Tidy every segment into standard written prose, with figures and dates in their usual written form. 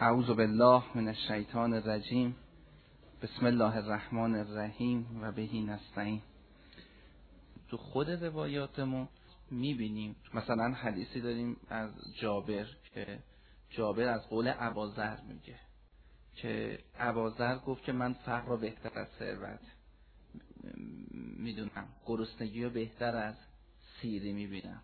اعوذ بالله من الشیطان الرجیم. بسم الله الرحمن الرحیم و بهی نستعین. تو خود روایاتمون میبینیم مثلا حدیثی داریم از جابر که جابر از قول ابوذر میگه که ابوذر گفت که من فقر را بهتر از ثروت میدونم، گرسنگی را بهتر از سیری میبینم.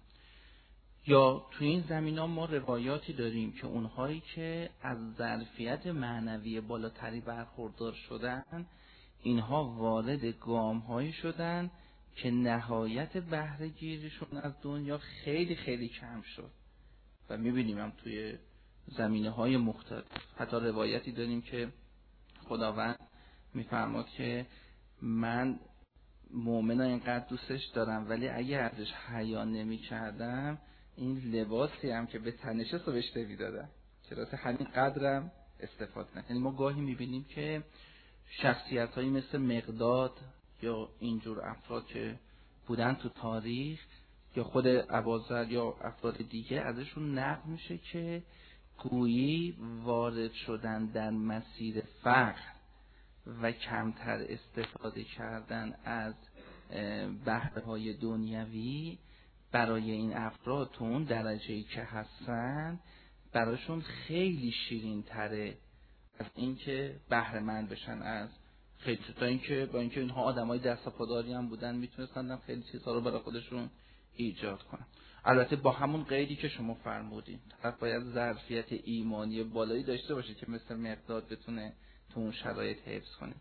یا تو این زمینا ما روایاتی داریم که اونهایی که از ظرفیت معنوی بالاتری برخوردار شدن، اینها وارد گام‌هایی شدن که نهایت بهره گیریشون از دنیا خیلی خیلی کم شد و میبینیم هم توی زمینه‌های مختلف. حتی روایتی داریم که خداوند میفرماد که من مؤمنا اینقدر دوستش دارم ولی اگه ازش حیا نمی‌کردم این لباسی هم که به تنشه رو بهش میدادم، چرا همین قدرم استفاده نکنم. یعنی ما گاهی میبینیم که شخصیت‌هایی مثل مقداد یا اینجور افراد که بودن تو تاریخ یا خود ابوذر یا افراد دیگه ازشون نقل میشه که گویی وارد شدن در مسیر فقر و کمتر استفاده کردن از بهره‌های دنیوی برای این افراد تو اون درجه‌ای که هستن براشون خیلی شیرین تره از اینکه بهره مند بشن از خیلی، تا اینکه با اینکه اینها آدمای دست و پاداری هم بودن میتونستن خیلی چیزها رو برای خودشون ایجاد کنن. البته با همون قیدی که شما فرمودین، طرف باید ظرفیت ایمانی بالایی داشته باشه که مثل مقداد بتونه تو اون شرایط حفظ کنه.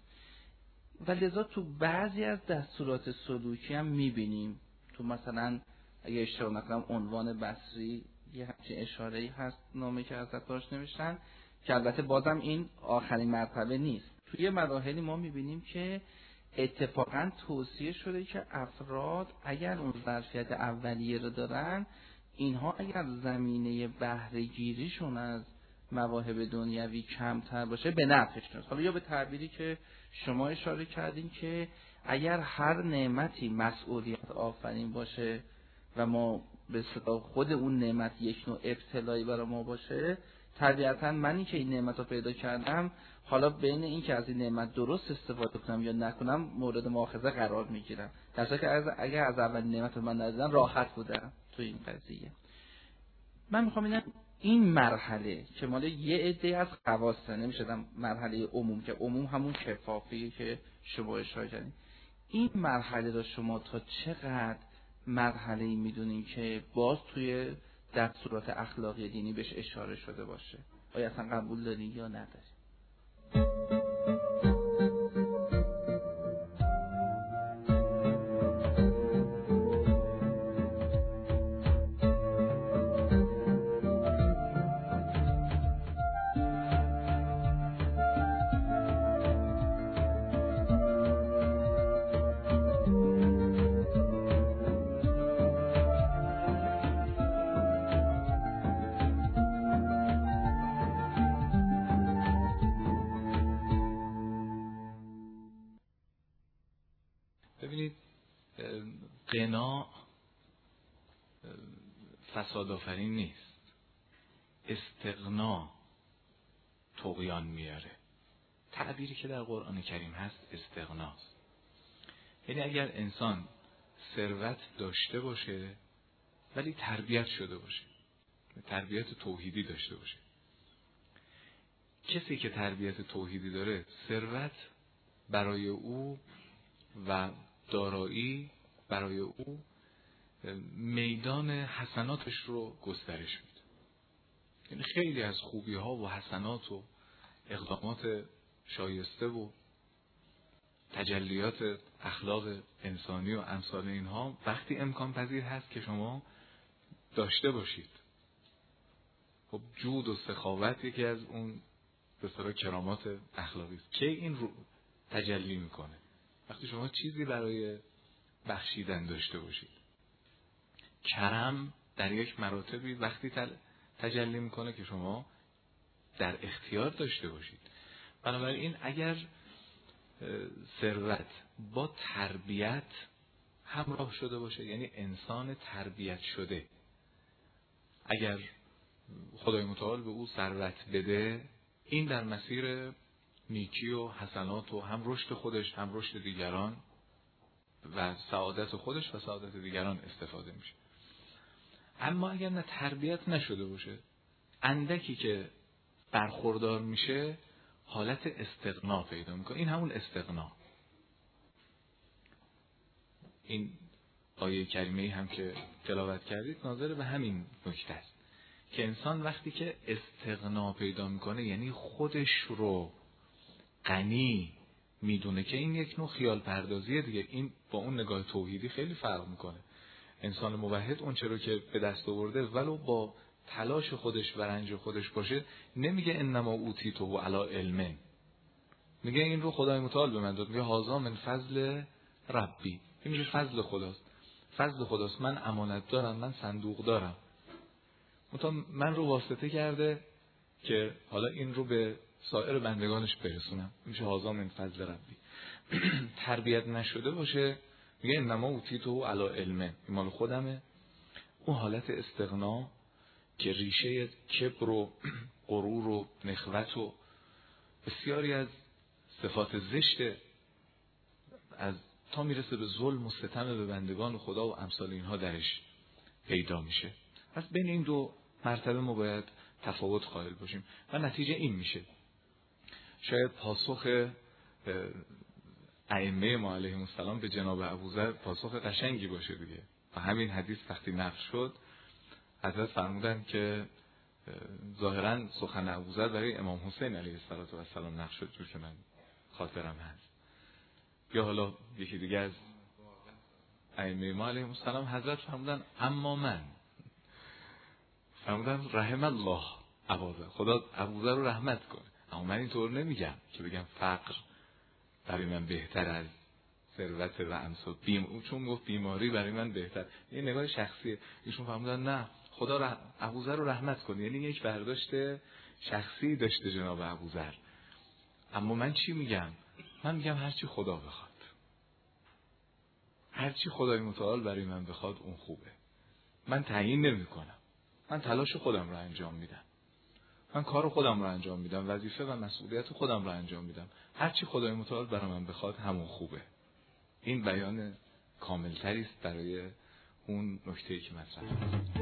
و لذا تو بعضی از دستورات سلوکی هم میبینیم، تو مثلا اگه اشتباه نکنم عنوان بصری یه همچین اشاره‌ای هست نامه که حضرت داشت نوشتن که البته بازم این آخرین مرتبه نیست. توی مراحلی ما میبینیم که اتفاقا توصیه شده که افراد اگر اون ظرفیت اولیه رو دارن، اینها اگر زمینه بهره گیریشون از مواهب دنیوی کمتر باشه به نفعشون. حالا یا به تعبیری که شما اشاره کردین که اگر هر نعمتی مسئولیت آفرین باشه و ما به صدا خود اون نعمت یک نوع ابتلایی برای ما باشه، طبیعتا منی که این نعمت رو پیدا کردم حالا بین این که از این نعمت درست استفاده کنم یا نکنم مورد مؤاخذه قرار میگیرم، در حالی که اگر از اول نعمت رو من ندیدم راحت بودم تو این قضیه. من میخوام این مرحله که مال یه عده از خواصه، نمیشه مرحله عموم که عموم همون کفافیه که شما اشاره کردین، این مرحله رو شما تا چقدر مرحله‌ای میدونین که باز توی دستورات اخلاقی دینی بهش اشاره شده باشه؟ آیا اصلا قبول دارین یا ندارین؟ غنا فساد آفرین نیست، استغنا طغیان میاره. تعبیری که در قرآن کریم هست استغناست. یعنی اگر انسان ثروت داشته باشه ولی تربیت شده باشه، تربیت توحیدی داشته باشه، کسی که تربیت توحیدی داره ثروت برای او و دارایی برای او میدان حسناتش رو گسترش میده. یعنی خیلی از خوبی ها و حسنات و اقدامات شایسته و تجلیات اخلاق انسانی و امثال اینها وقتی امکان پذیر هست که شما داشته باشید. خب جود و سخاوت یکی از اون به اصطلاح کرامات اخلاقی است که این رو تجلی میکنه وقتی شما چیزی برای بخشیدن داشته باشید. کرم در یک مراتبی وقتی تجلی میکنه که شما در اختیار داشته باشید. بنابراین اگر ثروت با تربیت همراه شده باشه، یعنی انسان تربیت شده، اگر خدای متعال به او ثروت بده این در مسیر نیکی و حسنات و هم رشد خودش هم رشد دیگران و سعادت خودش و سعادت دیگران استفاده میشه. اما اگر نه تربیت نشده باشه، اندکی که برخوردار میشه حالت استغنا پیدا میکنه. این همون استغنا. این آیه کریمه هم که تلاوت کردید ناظر به همین نکته است که انسان وقتی که استغنا پیدا میکنه، یعنی خودش رو غنی میدونه، که این یک نوع خیال پردازیه دیگه. این با اون نگاه توحیدی خیلی فرق میکنه. انسان موحد اون چه رو که به دست آورده ولو با تلاش خودش و رنج خودش باشه نمیگه انما اوتیتو علی علم، میگه این رو خدای متعال به من داد، میگه هذا من فضل ربی. این میگه فضل خداست، فضل خداست. من امانت دارم، من صندوق دارم، من رو واسطه کرده که حالا این رو به سایر بندگانش برسونم. میشه هذا من فضل ربی. تربیت نشده باشه میگه انما اوتیتو علی علم، این مال خودمه. اون حالت استغنا که ریشه کبر و غرور و نخوت و بسیاری از صفات زشت از تا میرسه به ظلم و ستم به بندگان خدا و امثال اینها درش پیدا میشه. پس بین این دو مرتبه ما باید تفاوت قائل باشیم و نتیجه این میشه. شاید پاسخ ائمه ما علیهم السلام به جناب ابوذر پاسخ قشنگی باشه دیگه. و همین حدیث وقتی نقل شد حضرت فرمودن که ظاهرا سخن ابوذر برای امام حسین علیه السلام نقل شد، جور که من خاطرم هست. یا حالا یکی دیگه از ائمه ما علیهم السلام حضرت فرمودن اما من، فرمودن رحم الله ابوذر، خدا ابوذر رو رحمت کنه. اما من اینطور نمیگم که بگم فقر برای من بهتر از ثروت و امثال، چون گفت بیماری برای من بهتر. این نگاه شخصیه. ایشون فرمودن نه، خدا ابوذر رو رحمت کنه. یعنی یک برداشت شخصی داشته جناب ابوذر. اما من چی میگم؟ من میگم هرچی خدا بخواد، هرچی خدای متعال برای من بخواد اون خوبه. من تعیین نمی کنم، من تلاش خودم رو انجام میدم، من کار خودم رو انجام میدم، وظیفه و مسئولیت خودم رو انجام میدم. هرچی خدای متعال برای من بخواد همون خوبه. این بیان کاملتری است برای اون نکته‌ای که مطرح است.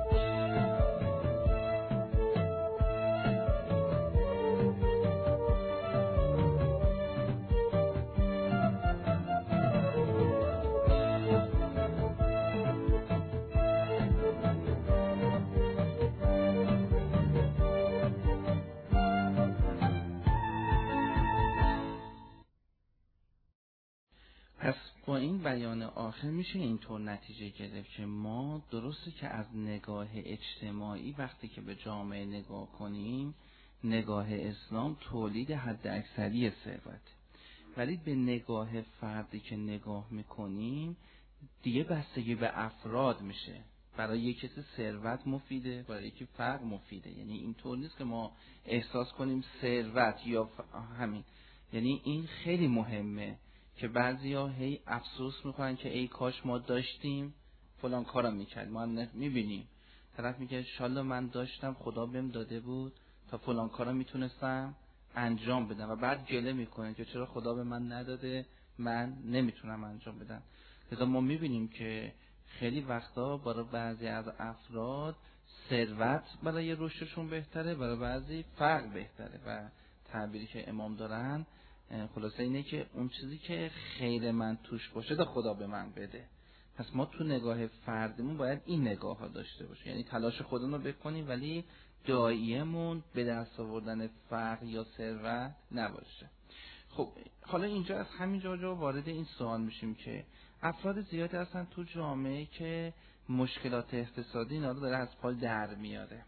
با این بیان آخر میشه اینطور نتیجه گرفت که ما درسته که از نگاه اجتماعی وقتی که به جامعه نگاه کنیم، نگاه اسلام تولید حد اکثری ثروت، ولی به نگاه فردی که نگاه میکنیم دیگه بستگی به افراد میشه. برای یک کسی ثروت مفیده، برای یکی فقر مفیده. یعنی اینطور نیست که ما احساس کنیم ثروت یا همین. یعنی این خیلی مهمه که بعضیا هی افسوس میکنن که ای کاش ما داشتیم فلان کارا میکرد. ما هم میبینیم طرف میگه انشالله من داشتم، خدا بهم داده بود تا فلان کارا میتونستم انجام بدم، و بعد گله میکنه که چرا خدا به من نداده، من نمیتونم انجام بدم. لذا ما میبینیم که خیلی وقتا برای بعضی از افراد ثروت برای رشدشون بهتره، برای بعضی فقر بهتره. و تعبیری که امام دارن خلاصه اینه که اون چیزی که خیر من توش باشه تا خدا به من بده. پس ما تو نگاه فردمون باید این نگاه ها داشته باشیم، یعنی تلاش خودمون رو بکنیم ولی داییمون به دست آوردن فقر یا ثروت نباشه. خب حالا اینجا از همین جا وارد این سوال میشیم که افراد زیادی هستن تو جامعه که مشکلات اقتصادی اینا رو داره از پای در میاره.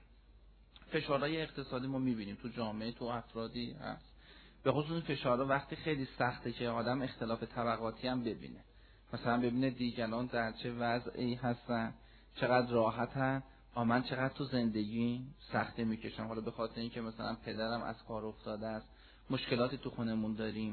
فشارهای اقتصادی ما میبینیم تو جامعه، تو افرادی هست. به خصوص فشارها وقتی خیلی سخته که آدم اختلاف طبقاتی هم ببینه، مثلا ببینه دیگران در چه وضعی هستن، چقدر راحتن، من چقدر تو زندگی سختی میکشم. حالا به خاطر اینکه مثلا پدرم از کار افتاده است، مشکلاتی تو خونمون داریم،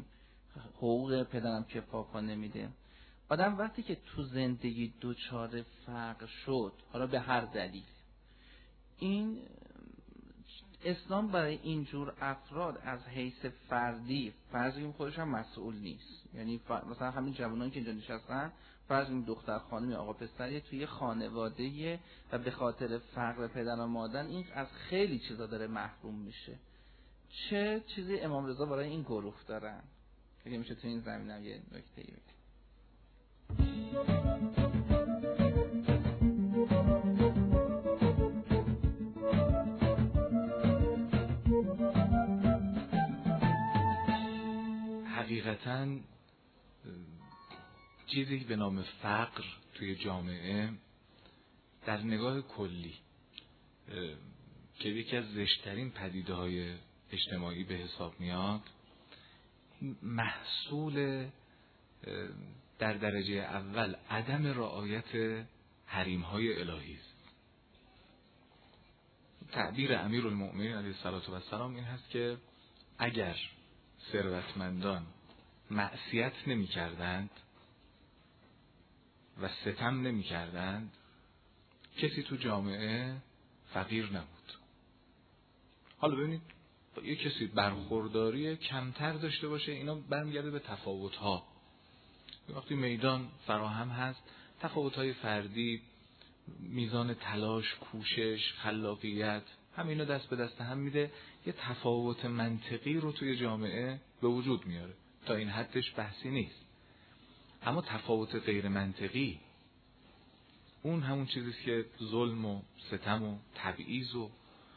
حقوق پدرم کفاف نمیده. آدم وقتی که تو زندگی دوچار فقر شد، حالا به هر دلیل، این اسلام برای اینجور افراد از حیث فردی فرض کنیم خودش هم مسئول نیست. یعنی مثلا همین جوانان که اینجا نشستن، فرض کنیم دختر خانم یا آقا پسری توی خانواده و به خاطر فقر پدر و مادر این از خیلی چیزا داره محروم میشه. چه چیزی امام رضا برای این گروه دارن؟ اگه میشه تو این زمینه هم یه نکته بگید. حقیقتاً چیزی به نام فقر توی جامعه در نگاه کلی که یکی از زشترین پدیده‌های اجتماعی به حساب میاد، محصول در درجه اول عدم رعایت حریم‌های الهی است. تعبیر امیرالمؤمنین علیه السلام این هست که اگر ثروتمندان معصیت نمی کردند و ستم نمی کردند، کسی تو جامعه فقیر نبود. حالا ببینید یه کسی برخورداری کمتر داشته باشه، اینا برمیگرده به تفاوت‌ها. وقتی میدان فراهم هست، تفاوت‌های فردی، میزان تلاش، کوشش، خلاقیت، همینا دست به دست هم میده، یه تفاوت منطقی رو توی جامعه به وجود میاره. تا این حدش بحثی نیست. اما تفاوت غیر منطقی، اون همون چیزیست که ظلم و ستم و تبعیض و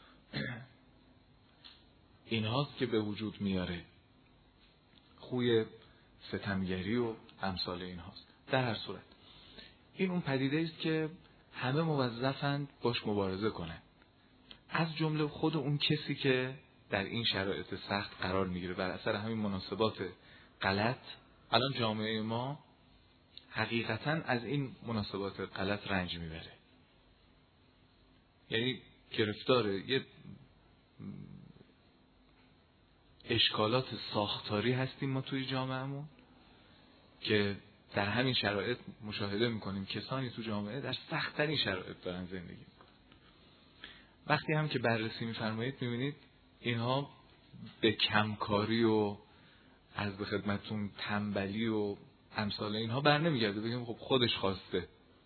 اینهاست که به وجود میاره. خوی ستمگری و امثال اینهاست. در هر صورت این اون پدیده است که همه موظفند باش مبارزه کنن، از جمله خود اون کسی که در این شرایط سخت قرار میگیره. بر اثر همین مناسبات غلط الان جامعه ما حقیقتاً از این مناسبات غلط رنج میبره. یعنی گرفتار یه اشکالات ساختاری هستیم ما توی جامعهمون که در همین شرایط مشاهده میکنیم کسانی تو جامعه در سخت‌ترین شرایط دارن زندگی میکنن. وقتی هم که بررسی میفرمایید میبینید اینها به کمکاری و از به خدمتون تنبلی و امثال اینها بر نمیگرده بگیم خب خودش خواسته.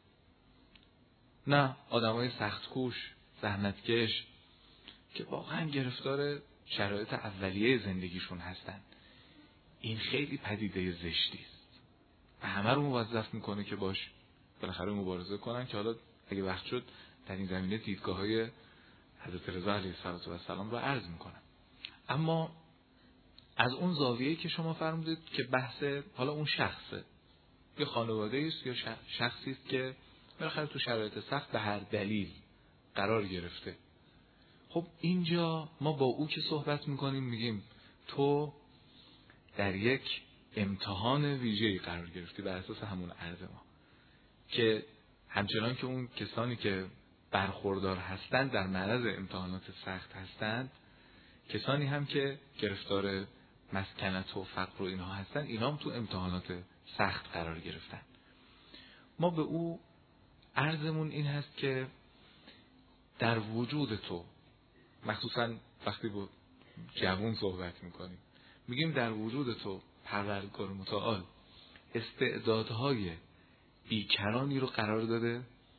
نه، آدمای سختکوش، زحمتکش که واقعا گرفتار شرایط اولیه زندگیشون هستن، این خیلی پدیده زشتی است و همه رو موظف میکنه که باش بالاخره مبارزه کنن، که حالا اگه وقت شد در این زمینه دیدگاه‌های حضرت رضا علیه السلام رو عرض میکنم. اما از اون زاویه‌ای که شما فرمودید که بحث حالا اون شخصه یا خانواده است یا شخصی است که بالاخره تو شرایط سخت به هر دلیل قرار گرفته، خب اینجا ما با او که صحبت میکنیم میگیم تو در یک امتحان ویژه‌ای قرار گرفتی بر اساس همون عرض ما، که همچنان که اون کسانی که برخوردار هستند در معرض امتحانات سخت هستند، کسانی هم که گرفتار مسکنت و فقر و اینها هستن، اینا هم تو امتحانات سخت قرار گرفتن. ما به او عرضمون این هست که در وجود تو، مخصوصا وقتی با جوان صحبت میکنیم، میگیم در وجود تو پروردگار متعال استعدادهای بیکرانی رو قرار داده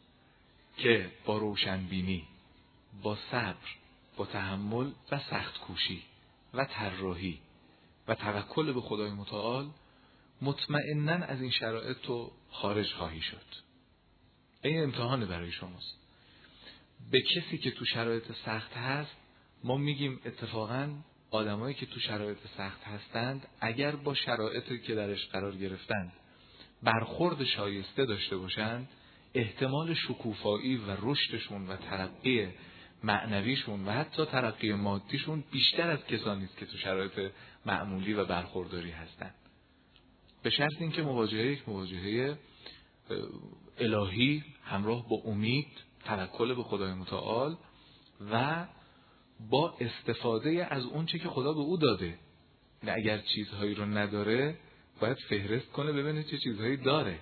که با روشنبینی، با صبر، با تحمل و سخت کوشی و طراحی و توکل به خدای متعال مطمئناً از این شرایط تو خارج خواهی شد. این امتحان برای شماست. به کسی که تو شرایط سخت هست ما میگیم اتفاقاً آدمایی که تو شرایط سخت هستند اگر با شرایطی که درش قرار گرفتند برخورد شایسته داشته باشند، احتمال شکوفایی و رشدشون و ترقی معنویشون و حتی ترقی مادیشون بیشتر از کسانی است که تو شرایط معمولی و برخورداری هستند، به شرط اینکه یک مواجهه الهی همراه با امید، توکل به خدای متعال و با استفاده از اون چه که خدا به او داده. نه اگر چیزهایی رو نداره باید فهرست کنه ببینه چه چیزهایی داره.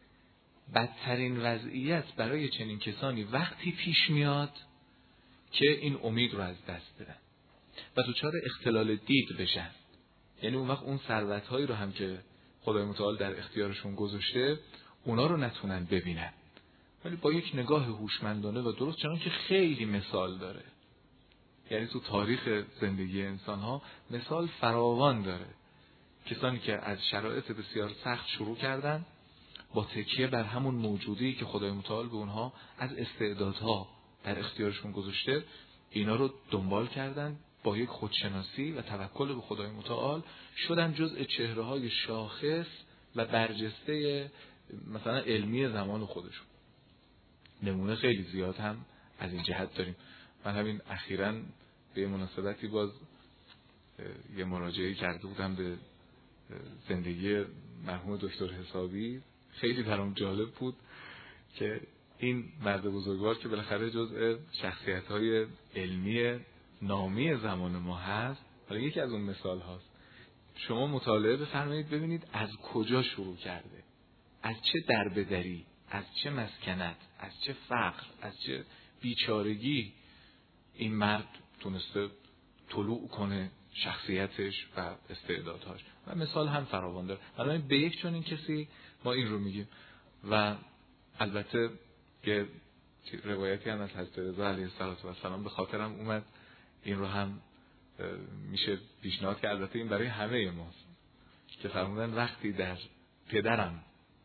بدترین وضعیت برای چنین کسانی وقتی پیش میاد که این امید رو از دست بدن. و دچار اختلال دید بشن. یعنی اون وقت اون ثروت‌هایی رو هم که خدای متعال در اختیارشون گذاشته اونا رو نتونن ببینن، ولی با یک نگاه هوشمندانه و درست، چون که خیلی مثال داره. یعنی تو تاریخ زندگی انسان‌ها مثال فراوان داره. کسانی که از شرایط بسیار سخت شروع کردن، با تکیه بر همون موجودی که خدای متعال به اونها از استعدادها در اختیارشون گذاشته، اینا رو دنبال کردن، با یک خودشناسی و توکل به خدای متعال شدن جزء چهره‌های شاخص و برجسته مثلا علمی زمان خودشون. نمونه خیلی زیاد هم از این جهت داریم. من همین اخیراً به مناسبتی باز یه مراجعه کرده بودم به زندگی مرحوم دکتر حسابی. خیلی برام جالب بود که این مرد بزرگوار که بالاخره جزء شخصیت‌های علمی نامی زمان ما هست، ولی یکی از اون مثال هاست. شما مطالعه بفرمایید ببینید از کجا شروع کرده، از چه دربدری، از چه مسکنت، از چه فقر، از چه بیچارگی این مرد تونسته طلوع کنه شخصیتش و استعدادهاش. و مثال هم فراوان داره. حالا به یک چنین کسی ما این رو میگیم. و البته یه روایتی هم از حضرت رضا علیه السلام به خاطرم اومد، این رو هم میشه پیشنهاد که البته این برای همه ماست، که فرمودن وقتی در پدرم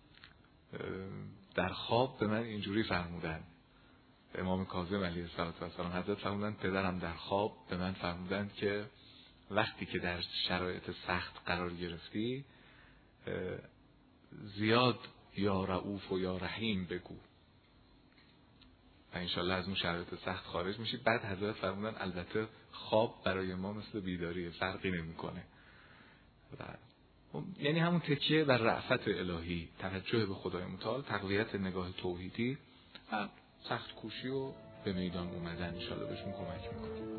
در خواب به من اینجوری فرمودن، امام کاظم علیه السلام حضرت فرمودن پدرم در خواب به من فرمودن که وقتی که در شرایط سخت قرار گرفتی زیاد یا رؤوف و یا رحیم بگو و انشالله از اون شرایط سخت خارج میشید. بعد حضرت فرمودن البته خواب برای ما مثل بیداریه، فرقی نمیکنه. یعنی همون تکیه بر رأفت الهی، توجه به خدای متعال، تقویت نگاه توحیدی و سخت کوشی و به میدان اومدن انشالله بهشون کمک میکنه.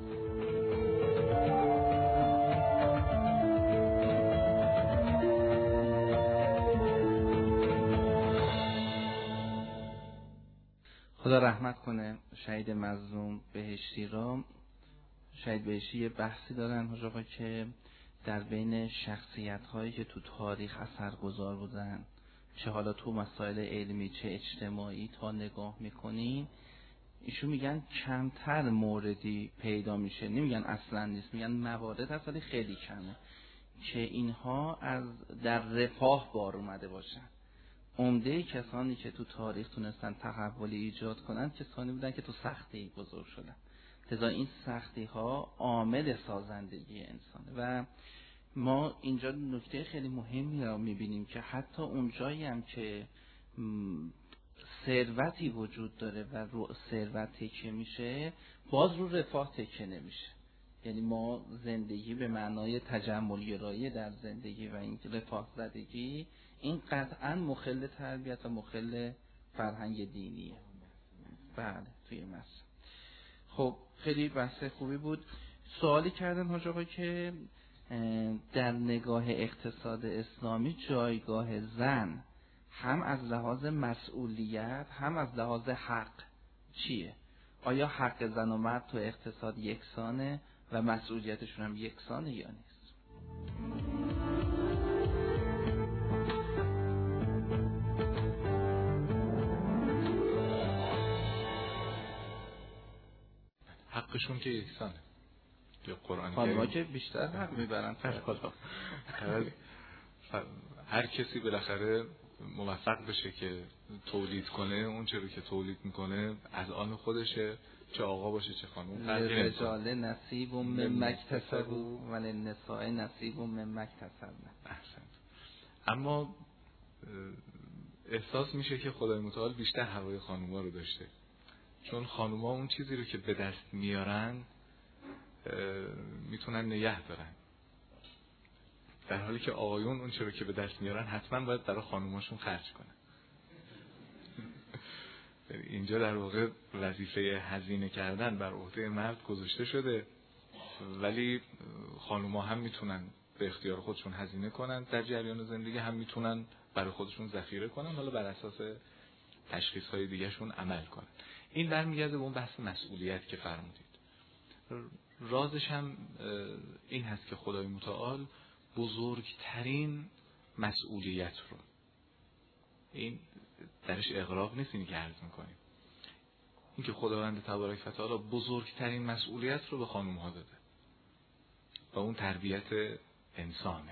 خدا رحمت کنه شهید مظلوم بهشتی را. شهید بهشتی یه بحثی دارن حاج آقا که در بین شخصیت هایی که تو تاریخ اثرگذار بودن، چه حالا تو مسائل علمی چه اجتماعی تا نگاه میکنین، ایشون میگن کمتر موردی پیدا میشه، نمیگن اصلا نیست، میگن موارد هست ولی خیلی کمه که اینها از در رفاه بار اومده باشن. عمده کسانی که تو تاریخ تونستن تحولی ایجاد کنن کسانی بودن که تو سختی بزرگ شدن. لذا این سختی ها عامل سازندگی انسانه و ما اینجا نکته خیلی مهمی را میبینیم که حتی اون جایی هم که ثروتی وجود داره و رو ثروت تکیه میشه، باز رو رفاه تکیه نمیشه. یعنی ما زندگی به معنای تجمل گرایی در زندگی و این رفاه زدگی، این قطعا مخل تربیت و مخل فرهنگ دینیه. بله توی مثل. خب خیلی بحث خوبی بود. سوالی کردن حاج آقا که در نگاه اقتصاد اسلامی جایگاه زن هم از لحاظ مسئولیت هم از لحاظ حق چیه؟ آیا حق زن و مرد تو اقتصاد یکسانه و مسئولیتشون هم یکسانه یا نیست؟ حقشون که یکسانه. یا قرآن خانم‌ها که بیشتر حق میبرن. هر کسی بالاخره موفق بشه که تولید کنه اون چیزی که تولید میکنه از آن خودشه، چه آقا باشه چه خانم. للرجال نصیب مما اکتسبوا وللنساء نصیب مما اکتسبن. احسنت. اما احساس میشه که خدای متعال بیشتر هوای خانوما رو داشته، چون خانوما اون چیزی رو که به دست میارن میتونن نگه دارن، در حالی که آقایون اون چیزی رو که به دست میارن حتما باید برای خانوماشون خرج کنن. اینجا در واقع وظیفه هزینه کردن بر عهده مرد گذاشته شده، ولی خانوما هم میتونن به اختیار خودشون هزینه کنن در جریان زندگی، هم میتونن برای خودشون ذخیره کنن، حالا بر اساس تشخیص‌های دیگه‌شون عمل کنن. این برمیگرده به اون بحث مسئولیت که فرمودید. رازش هم این هست که خدای متعال بزرگترین مسئولیت رو، این درش اغراق نیست اینی که عرض میکنیم، این که خداوند تبارک و تعالی بزرگترین مسئولیت رو به خانوم ها داده و اون تربیت انسانه.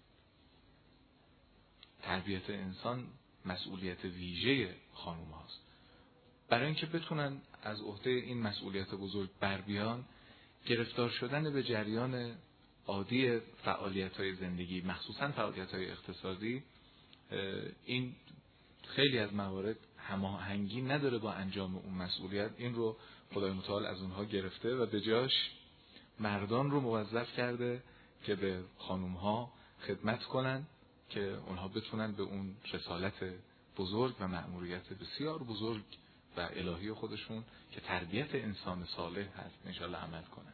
تربیت انسان مسئولیت ویژه خانوم هاست. برای اینکه بتونن از عهده این مسئولیت بزرگ بر بیان، گرفتار شدن به جریان عادی فعالیت‌های زندگی، مخصوصاً فعالیت‌های اقتصادی، این خیلی از موارد هماهنگی نداره با انجام اون مسئولیت. این رو خدای متعال از اونها گرفته و به جاش مردان رو موظف کرده که به خانوم‌ها خدمت کنن که اونها بتونن به اون رسالت بزرگ و مأموریت بسیار بزرگ و الهی خودشون که تربیت انسان صالح هست انشاءالله عمل کنن.